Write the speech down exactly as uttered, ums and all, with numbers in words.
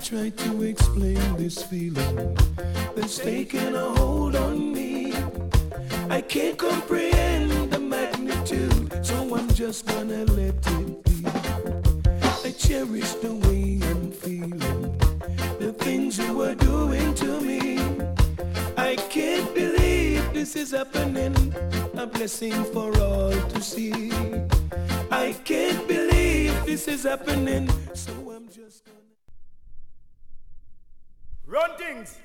try to explain this feeling that's taking a hold on me. I can't comprehend the magnitude, so I'm just gonna let it be. I cherish the way I'm feeling, the things you were doing to me. I can't believe this is happening, a blessing for all to see. I can't believe this is happening, so I'm just gonna run things.